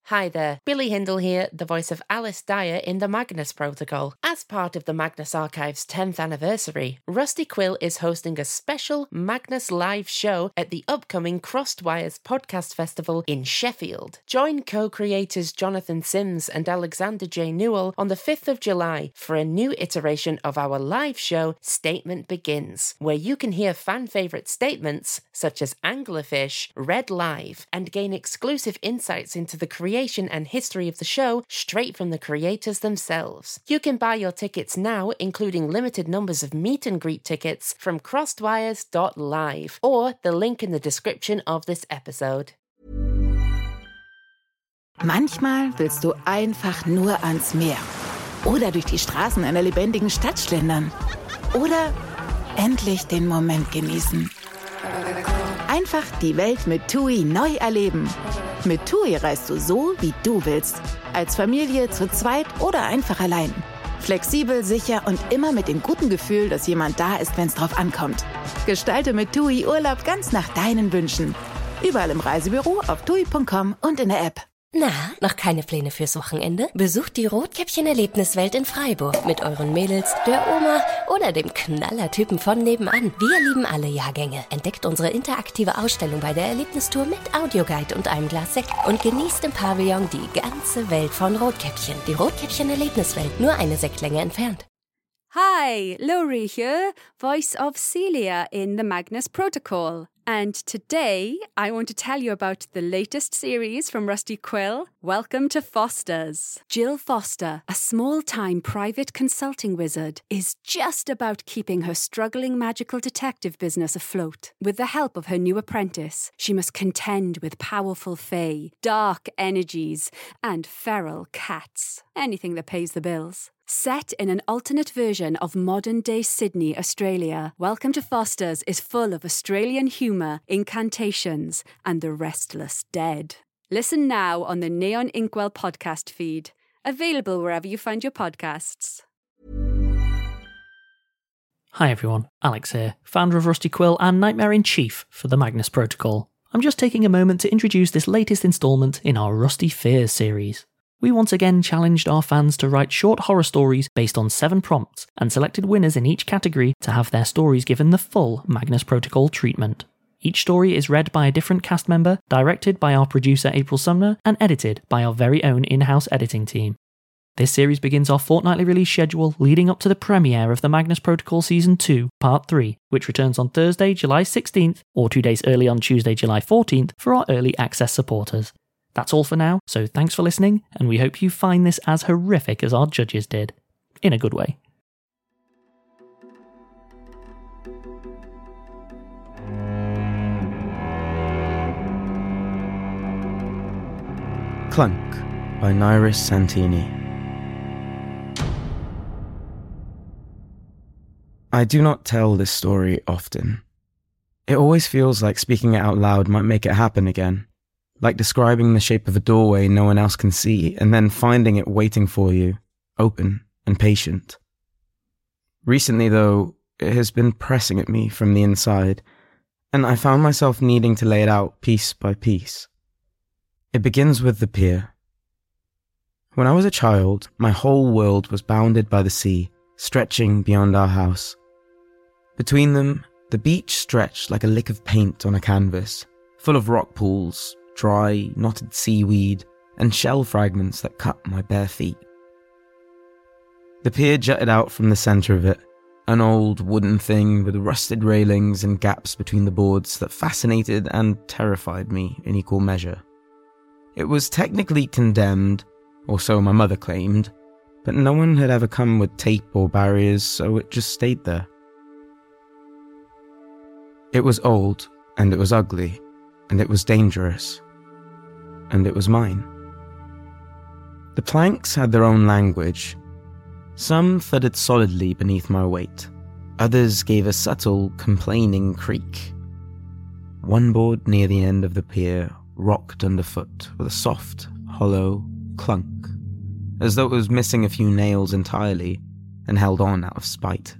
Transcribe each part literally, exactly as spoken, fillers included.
Hi there, Billy Hindle here, the voice of Alice Dyer in the Magnus Protocol. As part of the Magnus Archive's tenth anniversary, Rusty Quill is hosting a special Magnus live show at the upcoming Crossed Wires Podcast Festival in Sheffield. Join co-creators Jonathan Sims and Alexander J. Newell on the fifth of July for a new iteration of our live show, Statement Begins, where you can hear fan-favourite statements such as Anglerfish read live and gain exclusive insights into the creation and history of the show straight from the creators themselves. You can buy your tickets now, including limited numbers of meet and greet tickets, from crossedwires dot live or the link in the description of this episode. Manchmal willst du einfach nur ans Meer oder durch die Straßen einer lebendigen Stadt schlendern oder endlich den Moment genießen. Einfach die Welt mit TUI neu erleben. Mit TUI reist du so, wie du willst. Als Familie, zu zweit oder einfach allein. Flexibel, sicher und immer mit dem guten Gefühl, dass jemand da ist, wenn es drauf ankommt. Gestalte mit TUI Urlaub ganz nach deinen Wünschen. Überall im Reisebüro, auf tui punkt com und in der App. Na, noch keine Pläne fürs Wochenende? Besucht die Rotkäppchen-Erlebniswelt in Freiburg mit euren Mädels, der Oma oder dem Knallertypen von nebenan. Wir lieben alle Jahrgänge. Entdeckt unsere interaktive Ausstellung bei der Erlebnistour mit Audioguide und einem Glas Sekt und genießt im Pavillon die ganze Welt von Rotkäppchen. Die Rotkäppchen-Erlebniswelt, nur eine Sektlänge entfernt. Hi, Laurie here, voice of Celia in the Magnus Protocol. And today, I want to tell you about the latest series from Rusty Quill, Welcome to Foster's. Jill Foster, a small-time private consulting wizard, is just about keeping her struggling magical detective business afloat. With the help of her new apprentice, she must contend with powerful fae, dark energies, and feral cats. Anything that pays the bills. Set in an alternate version of modern-day Sydney, Australia, Welcome to Foster's is full of Australian humour, incantations, and the restless dead. Listen now on the Neon Inkwell podcast feed, available wherever you find your podcasts. Hi everyone, Alex here, founder of Rusty Quill and Nightmare-in-Chief for the Magnus Protocol. I'm just taking a moment to introduce this latest instalment in our Rusty Fears series. We once again challenged our fans to write short horror stories based on seven prompts and selected winners in each category to have their stories given the full Magnus Protocol treatment. Each story is read by a different cast member, directed by our producer April Sumner, and edited by our very own in-house editing team. This series begins our fortnightly release schedule leading up to the premiere of the Magnus Protocol Season two, Part three, which returns on Thursday, July sixteenth, or two days early on Tuesday, July fourteenth for our early access supporters. That's all for now, so thanks for listening, and we hope you find this as horrific as our judges did. In a good way. Clunk by Nairis Santini. I do not tell this story often. It always feels like speaking it out loud might make it happen again. Like describing the shape of a doorway no one else can see, and then finding it waiting for you, open and patient. Recently, though, it has been pressing at me from the inside, and I found myself needing to lay it out piece by piece. It begins with the pier. When I was a child, my whole world was bounded by the sea, stretching beyond our house. Between them, the beach stretched like a lick of paint on a canvas, full of rock pools, dry, knotted seaweed, and shell fragments that cut my bare feet. The pier jutted out from the centre of it, an old wooden thing with rusted railings and gaps between the boards that fascinated and terrified me in equal measure. It was technically condemned, or so my mother claimed, but no one had ever come with tape or barriers, so it just stayed there. It was old, and it was ugly, and it was dangerous. And it was mine. The planks had their own language. Some thudded solidly beneath my weight. Others gave a subtle, complaining creak. One board near the end of the pier rocked underfoot with a soft, hollow clunk, as though it was missing a few nails entirely and held on out of spite.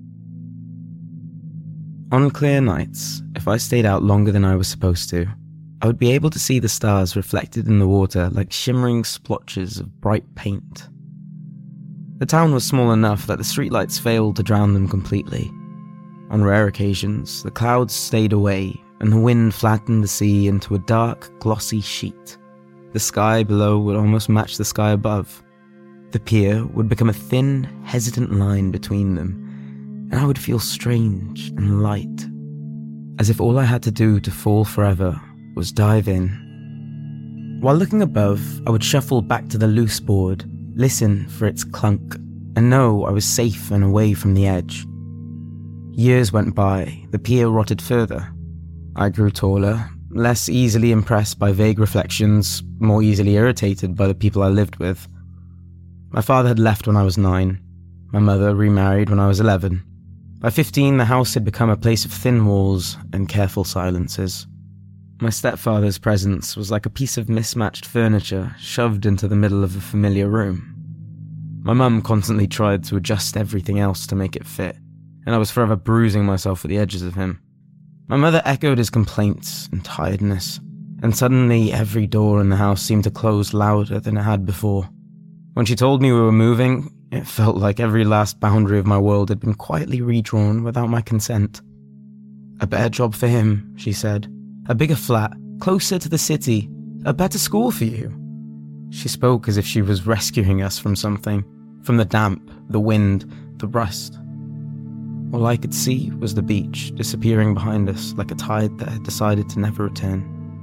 On clear nights, if I stayed out longer than I was supposed to, I would be able to see the stars reflected in the water like shimmering splotches of bright paint. The town was small enough that the streetlights failed to drown them completely. On rare occasions, the clouds stayed away and the wind flattened the sea into a dark, glossy sheet. The sky below would almost match the sky above. The pier would become a thin, hesitant line between them, and I would feel strange and light, as if all I had to do to fall forever was dive in. While looking above, I would shuffle back to the loose board, listen for its clunk, and know I was safe and away from the edge. Years went by, the pier rotted further. I grew taller, less easily impressed by vague reflections, more easily irritated by the people I lived with. My father had left when I was nine. My mother remarried when I was eleven. By fifteen, the house had become a place of thin walls and careful silences. My stepfather's presence was like a piece of mismatched furniture shoved into the middle of a familiar room. My mum constantly tried to adjust everything else to make it fit, and I was forever bruising myself at the edges of him. My mother echoed his complaints and tiredness, and suddenly every door in the house seemed to close louder than it had before. When she told me we were moving, it felt like every last boundary of my world had been quietly redrawn without my consent. A better job for him, she said. A bigger flat, closer to the city, a better school for you. She spoke as if she was rescuing us from something, from the damp, the wind, the rust. All I could see was the beach disappearing behind us like a tide that had decided to never return.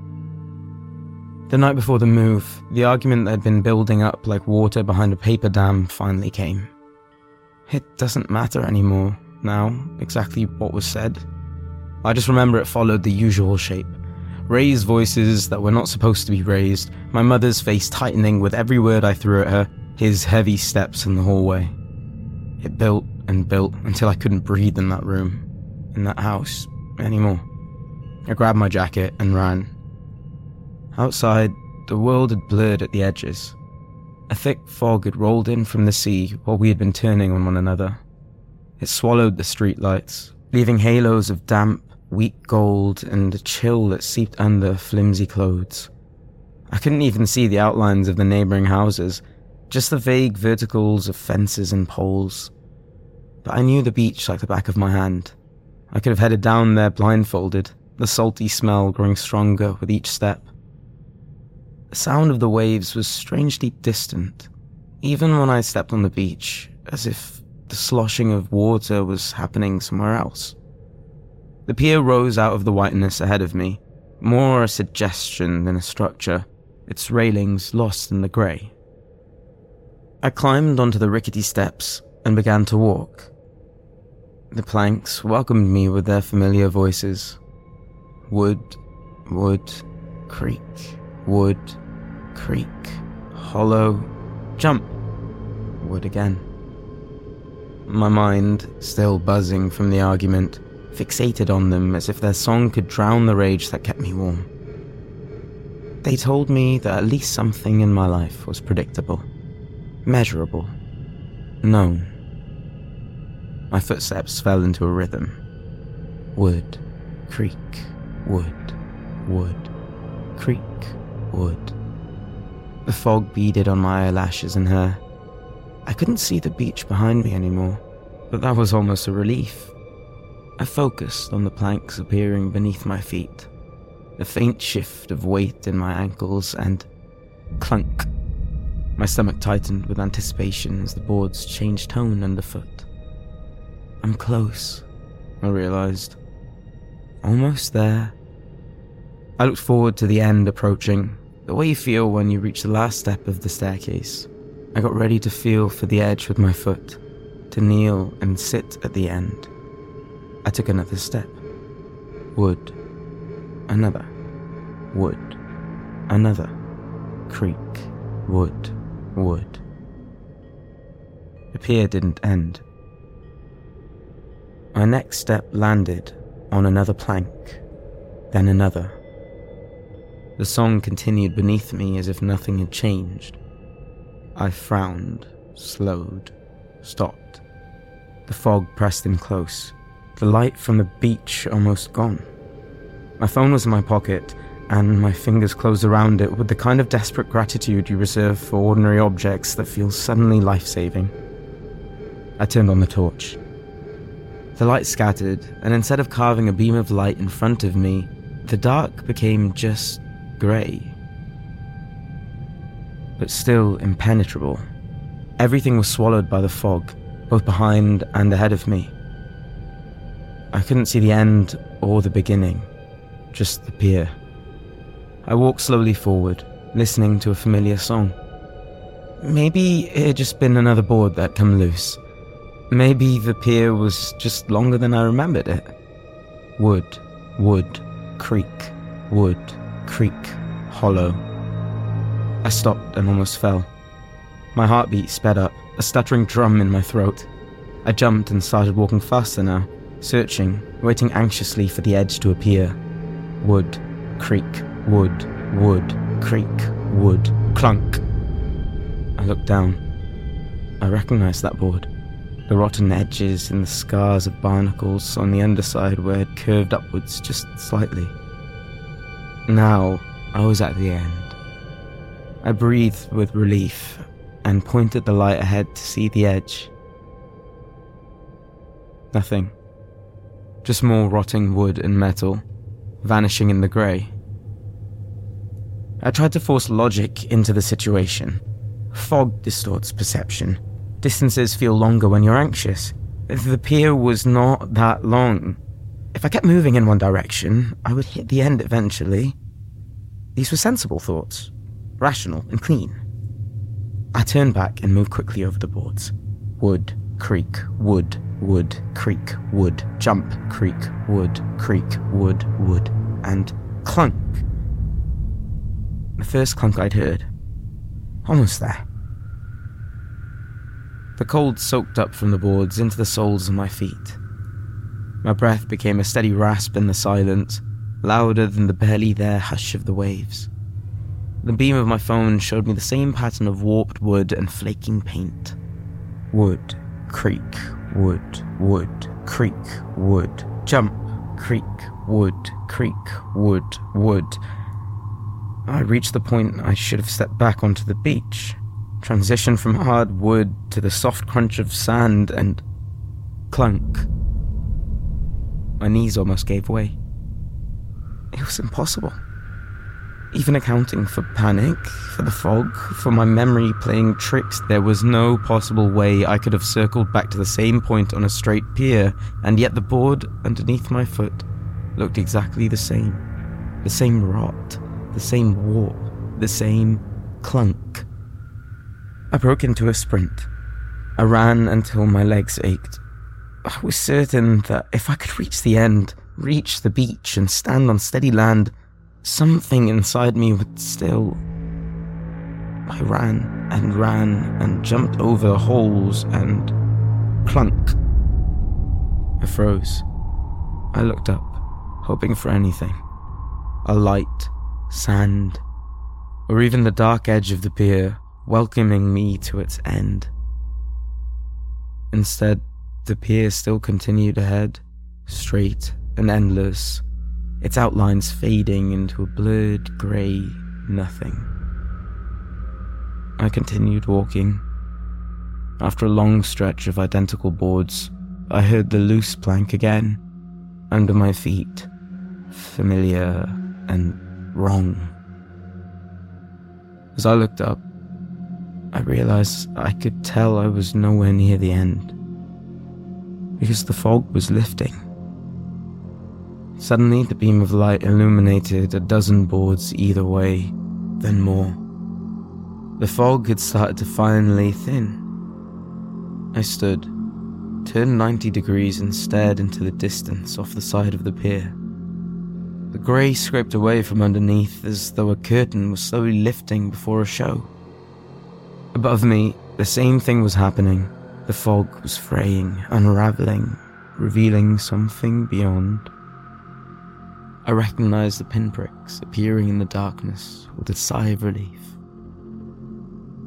The night before the move, the argument that had been building up like water behind a paper dam finally came. It doesn't matter anymore, now, exactly what was said. I just remember it followed the usual shape. Raised voices that were not supposed to be raised, my mother's face tightening with every word I threw at her, his heavy steps in the hallway. It built and built until I couldn't breathe in that room, in that house, anymore. I grabbed my jacket and ran. Outside, the world had blurred at the edges. A thick fog had rolled in from the sea while we had been turning on one another. It swallowed the streetlights, leaving halos of damp, weak gold and a chill that seeped under flimsy clothes. I couldn't even see the outlines of the neighbouring houses, just the vague verticals of fences and poles. But I knew the beach like the back of my hand. I could have headed down there blindfolded, the salty smell growing stronger with each step. The sound of the waves was strangely distant, even when I stepped on the beach, as if the sloshing of water was happening somewhere else. The pier rose out of the whiteness ahead of me, more a suggestion than a structure, its railings lost in the grey. I climbed onto the rickety steps and began to walk. The planks welcomed me with their familiar voices. Wood, wood, creek, wood, creek, hollow, jump, wood again. My mind, still buzzing from the argument, fixated on them as if their song could drown the rage that kept me warm. They told me that at least something in my life was predictable, measurable, known. My footsteps fell into a rhythm. Wood, creek, wood, wood, creek, wood. The fog beaded on my eyelashes and hair. I couldn't see the beach behind me anymore, but that was almost a relief. I focused on the planks appearing beneath my feet, a faint shift of weight in my ankles, and clunk. My stomach tightened with anticipation as the boards changed tone underfoot. I'm close, I realized. Almost there. I looked forward to the end approaching, the way you feel when you reach the last step of the staircase. I got ready to feel for the edge with my foot, to kneel and sit at the end. I took another step. Wood. Another. Wood. Another. Creek. Wood. Wood. The pier didn't end. My next step landed on another plank, then another. The song continued beneath me as if nothing had changed. I frowned, slowed, stopped. The fog pressed in close, the light from the beach almost gone. My phone was in my pocket, and my fingers closed around it with the kind of desperate gratitude you reserve for ordinary objects that feels suddenly life-saving. I turned on the torch. The light scattered, and instead of carving a beam of light in front of me, the dark became just grey. But still impenetrable. Everything was swallowed by the fog, both behind and ahead of me. I couldn't see the end or the beginning, just the pier. I walked slowly forward, listening to a familiar song. Maybe it had just been another board that had come loose. Maybe the pier was just longer than I remembered it. Wood, wood, creek, wood, creek, hollow. I stopped and almost fell. My heartbeat sped up, a stuttering drum in my throat. I jumped and started walking faster now, searching, waiting anxiously for the edge to appear. Wood, creek, wood, wood, creek, wood, clunk. I looked down. I recognized that board. The rotten edges and the scars of barnacles on the underside where it curved upwards just slightly. Now, I was at the end. I breathed with relief and pointed the light ahead to see the edge. Nothing. Just more rotting wood and metal, vanishing in the grey. I tried to force logic into the situation. Fog distorts perception. Distances feel longer when you're anxious. The pier was not that long. If I kept moving in one direction, I would hit the end eventually. These were sensible thoughts, rational and clean. I turned back and moved quickly over the boards. Wood, creek, wood, wood, creek, wood, jump, creek, wood, creek, wood, wood, and clunk. The first clunk I'd heard. Almost there. The cold soaked up from the boards into the soles of my feet. My breath became a steady rasp in the silence, louder than the barely there hush of the waves. The beam of my phone showed me the same pattern of warped wood and flaking paint. Wood, creek, wood, wood, creek, wood, jump, creek, wood, creek, wood, wood. I reached the point I should have stepped back onto the beach, transitioned from hard wood to the soft crunch of sand, and clunk. My knees almost gave way. It was impossible. Even accounting for panic, for the fog, for my memory playing tricks, there was no possible way I could have circled back to the same point on a straight pier, and yet the board underneath my foot looked exactly the same. The same rot, the same warp, the same clunk. I broke into a sprint. I ran until my legs ached. I was certain that if I could reach the end, reach the beach and stand on steady land, something inside me would still... I ran and ran and jumped over holes and clunk. I froze. I looked up, hoping for anything. A light, sand, or even the dark edge of the pier welcoming me to its end. Instead, the pier still continued ahead, straight and endless, its outlines fading into a blurred grey nothing. I continued walking. After a long stretch of identical boards, I heard the loose plank again, under my feet, familiar and wrong. As I looked up, I realized I could tell I was nowhere near the end, because the fog was lifting. Suddenly, the beam of light illuminated a dozen boards either way, then more. The fog had started to finally thin. I stood, turned ninety degrees and stared into the distance off the side of the pier. The grey scraped away from underneath as though a curtain was slowly lifting before a show. Above me, the same thing was happening. The fog was fraying, unravelling, revealing something beyond. I recognized the pinpricks appearing in the darkness with a sigh of relief.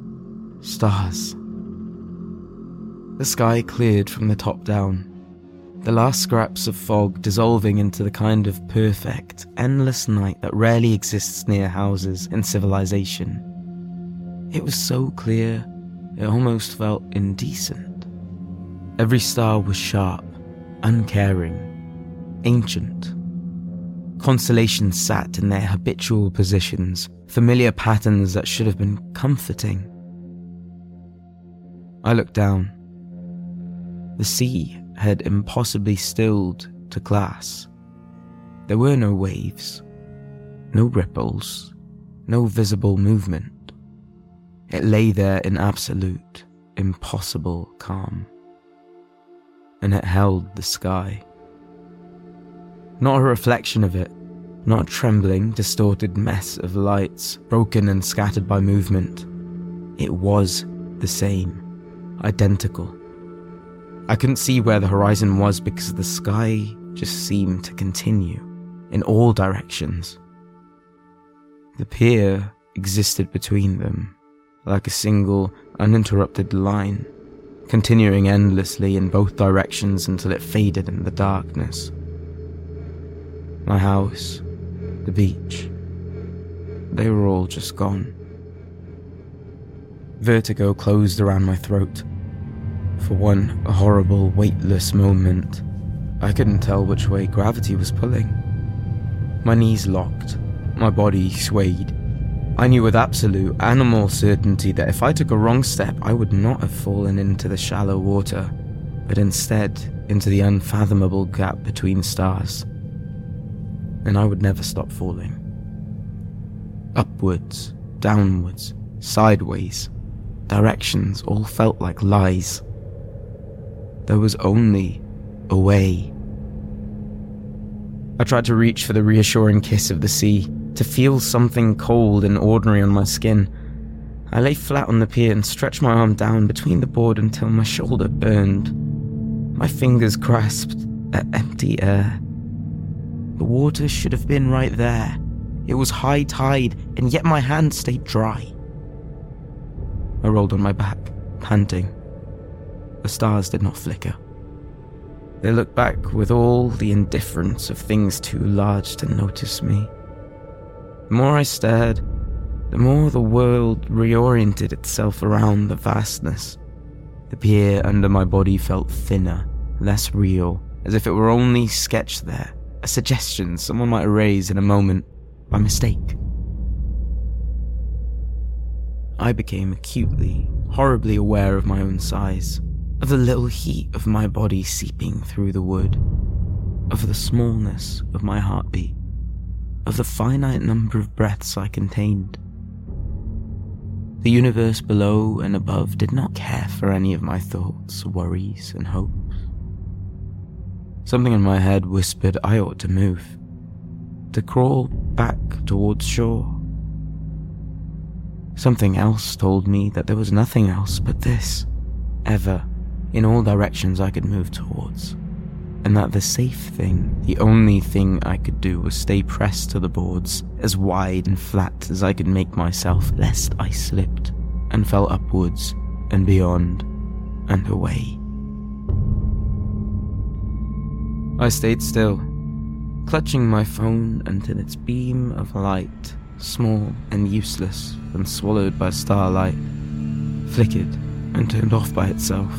Stars. The sky cleared from the top down. the last scraps of fog dissolving into the kind of perfect, endless night that rarely exists near houses in civilization. It was so clear, it almost felt indecent. Every star was sharp, uncaring, ancient. Constellations sat in their habitual positions, familiar patterns that should have been comforting. I looked down. The sea had impossibly stilled to glass. There were no waves, no ripples, no visible movement. It lay there in absolute, impossible calm. And it held the sky. Not a reflection of it, not a trembling, distorted mess of lights, broken and scattered by movement. It was the same, identical. I couldn't see where the horizon was because the sky just seemed to continue in all directions. The pier existed between them, like a single, uninterrupted line, continuing endlessly in both directions until it faded in the darkness. My house, the beach, they were all just gone. Vertigo closed around my throat. For one horrible, weightless moment, I couldn't tell which way gravity was pulling. My knees locked, my body swayed. I knew with absolute animal certainty that if I took a wrong step, I would not have fallen into the shallow water, but instead into the unfathomable gap between stars. And I would never stop falling. Upwards, downwards, sideways, directions all felt like lies. There was only a way. I tried to reach for the reassuring kiss of the sea, to feel something cold and ordinary on my skin. I lay flat on the pier and stretched my arm down between the board until my shoulder burned. My fingers grasped at empty air. The water should have been right there. It was high tide, and yet my hand stayed dry. I rolled on my back, panting. The stars did not flicker. They looked back with all the indifference of things too large to notice me. The more I stared, the more the world reoriented itself around the vastness. The pier under my body felt thinner, less real, as if it were only sketched there, a suggestion someone might erase in a moment by mistake. I became acutely, horribly aware of my own size, of the little heat of my body seeping through the wood, of the smallness of my heartbeat, of the finite number of breaths I contained. The universe below and above did not care for any of my thoughts, worries, and hopes. Something in my head whispered I ought to move, to crawl back towards shore. Something else told me that there was nothing else but this, ever, in all directions I could move towards, and that the safe thing, the only thing I could do, was stay pressed to the boards, as wide and flat as I could make myself, lest I slipped and fell upwards and beyond and away. I stayed still, clutching my phone until its beam of light, small and useless and swallowed by starlight, flickered and turned off by itself.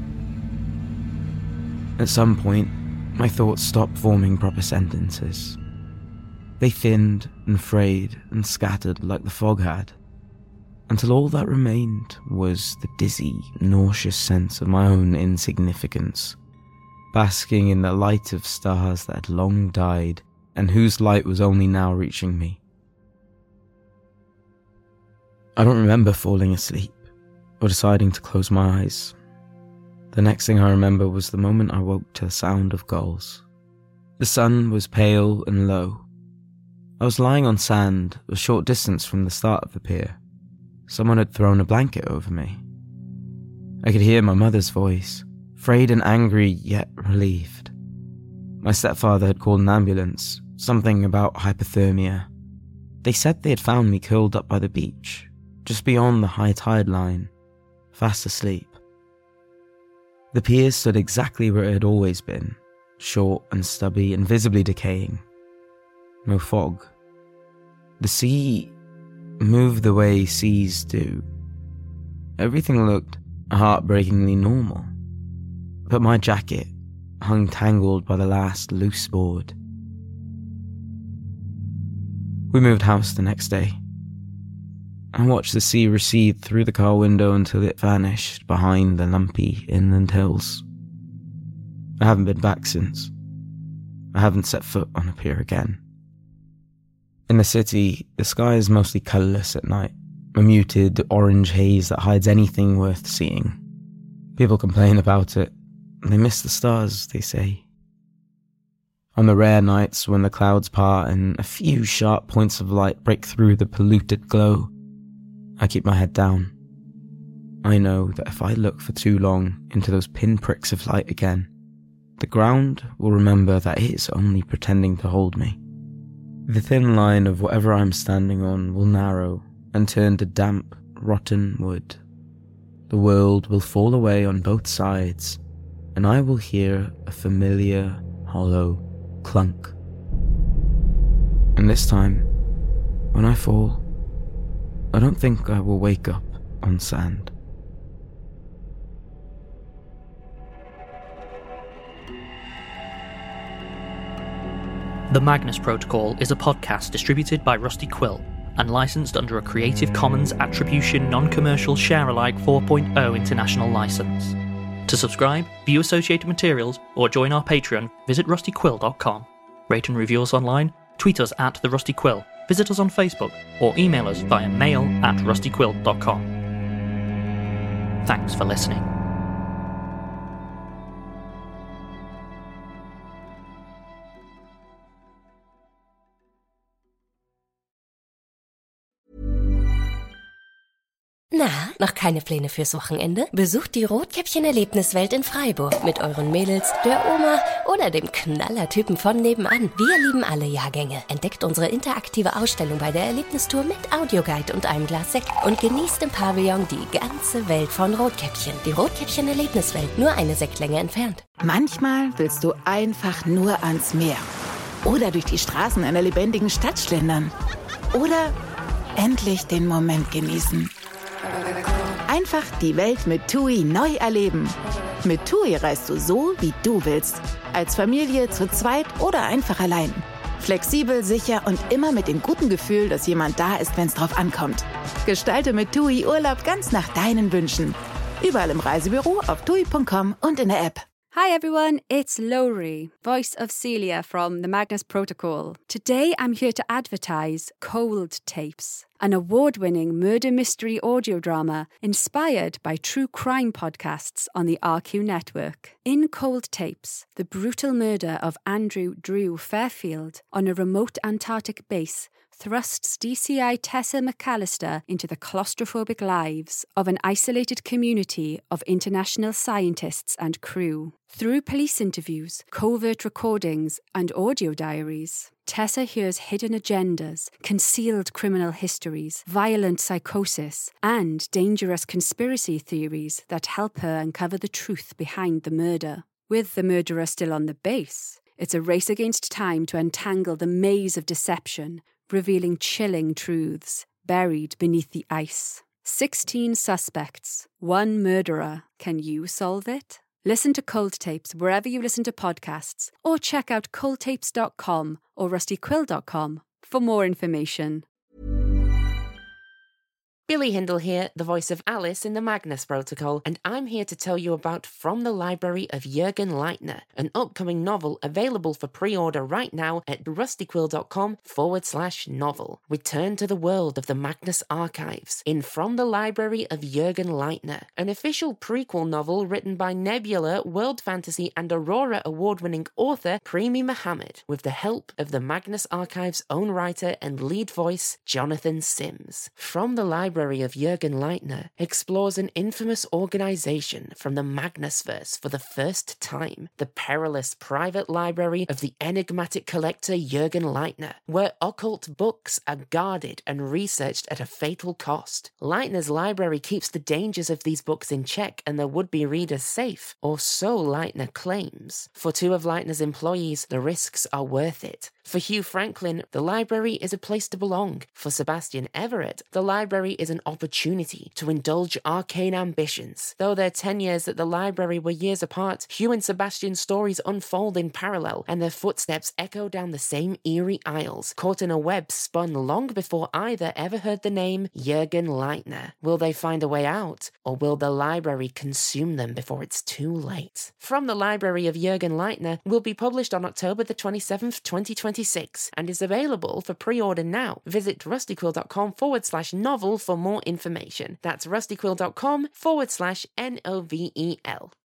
At some point, my thoughts stopped forming proper sentences. They thinned and frayed and scattered like the fog had, until all that remained was the dizzy, nauseous sense of my own insignificance, basking in the light of stars that had long died and whose light was only now reaching me. I don't remember falling asleep or deciding to close my eyes. The next thing I remember was the moment I woke to the sound of gulls. The sun was pale and low. I was lying on sand a short distance from the start of the pier. Someone had thrown a blanket over me. I could hear my mother's voice, frayed and angry yet relieved. My stepfather had called an ambulance, something about hypothermia. They said they had found me curled up by the beach, just beyond the high tide line, fast asleep. The pier stood exactly where it had always been, short and stubby and visibly decaying. No fog. The sea moved the way seas do. Everything looked heartbreakingly normal. But my jacket hung tangled by the last loose board. We moved house the next day. I watched the sea recede through the car window until it vanished behind the lumpy inland hills. I haven't been back since. I haven't set foot on a pier again. In the city, the sky is mostly colourless at night, a muted orange haze that hides anything worth seeing. People complain about it. They miss the stars, they say. On the rare nights when the clouds part and a few sharp points of light break through the polluted glow, I keep my head down. I know that if I look for too long into those pinpricks of light again, the ground will remember that it is only pretending to hold me. The thin line of whatever I'm standing on will narrow and turn to damp, rotten wood. The world will fall away on both sides, and I will hear a familiar, hollow clunk. And this time, when I fall, I don't think I will wake up on sand. The Magnus Protocol is a podcast distributed by Rusty Quill and licensed under a Creative Commons Attribution Non-Commercial Share-alike four point oh international license. To subscribe, view associated materials, or join our Patreon, visit rusty quill dot com. Rate and review us online, tweet us at The Rusty Quill, visit us on Facebook, or email us via mail at rusty quill dot com. Thanks for listening. Na, noch keine Pläne fürs Wochenende? Besucht die Rotkäppchen-Erlebniswelt in Freiburg mit euren Mädels, der Oma oder dem Knallertypen von nebenan. Wir lieben alle Jahrgänge. Entdeckt unsere interaktive Ausstellung bei der Erlebnistour mit Audioguide und einem Glas Sekt und genießt im Pavillon die ganze Welt von Rotkäppchen. Die Rotkäppchen-Erlebniswelt, nur eine Sektlänge entfernt. Manchmal willst du einfach nur ans Meer. Oder durch die Straßen einer lebendigen Stadt schlendern. Oder endlich den Moment genießen. Einfach die Welt mit TUI neu erleben. Mit TUI reist du so, wie du willst. Als Familie, zu zweit oder einfach allein. Flexibel, sicher und immer mit dem guten Gefühl, dass jemand da ist, wenn es drauf ankommt. Gestalte mit TUI Urlaub ganz nach deinen Wünschen. Überall im Reisebüro, auf tui punkt com und in der App. Hi everyone, it's Lowry, voice of Celia from the Magnus Protocol. Today I'm here to advertise Cold Tapes, an award-winning murder mystery audio drama inspired by true crime podcasts on the R Q network. In Cold Tapes, the brutal murder of Andrew Drew Fairfield on a remote Antarctic base thrusts D C I Tessa McAllister into the claustrophobic lives of an isolated community of international scientists and crew. Through police interviews, covert recordings, and audio diaries, Tessa hears hidden agendas, concealed criminal histories, violent psychosis, and dangerous conspiracy theories that help her uncover the truth behind the murder. With the murderer still on the base, it's a race against time to untangle the maze of deception, revealing chilling truths buried beneath the ice. Sixteen suspects, one murderer. Can you solve it? Listen to Cold Tapes wherever you listen to podcasts, or check out cold tapes dot com or rusty quill dot com for more information. Billy Hindle here, the voice of Alice in the Magnus Protocol, and I'm here to tell you about From the Library of Jürgen Leitner, an upcoming novel available for pre-order right now at rustyquill.com forward slash novel. Return to the world of the Magnus archives in From the Library of Jürgen Leitner, an official prequel novel written by Nebula, World Fantasy and Aurora award-winning author Primi Mohammed, with the help of the Magnus archives' own writer and lead voice, Jonathan Sims. From the Library Library of Jürgen Leitner explores an infamous organization from the Magnusverse for the first time, the perilous private library of the enigmatic collector Jürgen Leitner, where occult books are guarded and researched at a fatal cost. Leitner's library keeps the dangers of these books in check and their would-be readers safe, or so Leitner claims. For two of Leitner's employees, the risks are worth it. For Hugh Franklin, the library is a place to belong. For Sebastian Everett, the library is an opportunity to indulge arcane ambitions. Though their tenures at the library were years apart, Hugh and Sebastian's stories unfold in parallel, and their footsteps echo down the same eerie aisles, caught in a web spun long before either ever heard the name Jürgen Leitner. Will they find a way out, or will the library consume them before it's too late? From the Library of Jürgen Leitner will be published on October the twenty-seventh, twenty twenty-six, and is available for pre-order now. Visit rustyquill.com forward slash novel for more information. That's rustyquill.com forward slash N O V E L.